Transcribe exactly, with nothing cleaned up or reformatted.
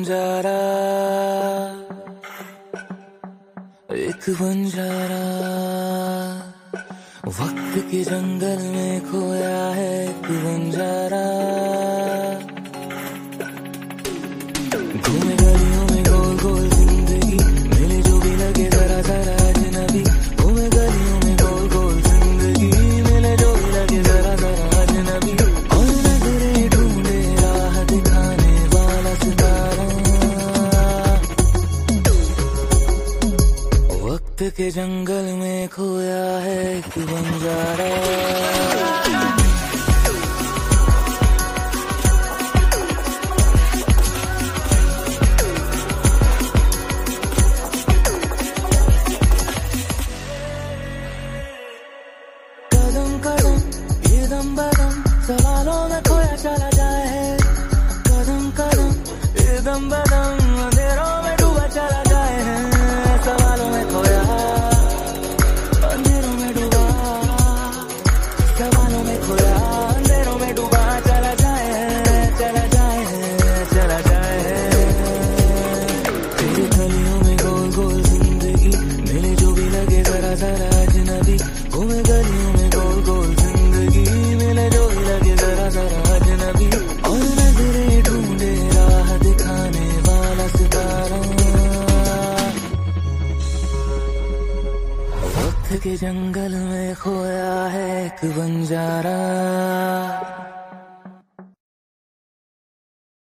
बंजारा, एक बंजारा, वक्त के जंगल में खोया है एक बंजारा। घूमे गलियों में गोल गोल जिंदगी, मिले जो भी लगे जरा जरा अजनबी। घूमे गलियों में गोल गोल जिंदगी, मिले जो भी लगे जरा जरा अजनबी। और नजरें ढूंढे राह दिखाने वाला सितारा, वक्त के जंगल में खोया है एक बंजारा। कदम बदम सवालों में खोया चला जाए, कदम कदम इदम बदम अंधेरों में डूबा चला जाए। सवालों में खोया अंधेरों में डूबा, सवालों में खोया अंधेरों में डूबा चला जाए, चला जाए, चला जाए। तेरी गलियों में गोल गोल जिंदगी, मिले जो भी लगे जरा जरा अजनबी। घूमे गलियों में गोल गोल जिंदगी, मिले जो भी लगे जरा जरा अजनबी। और नजरें ढूंढे राह दिखाने वाला सितारा, वक्त के जंगल में खोया है एक बंजारा।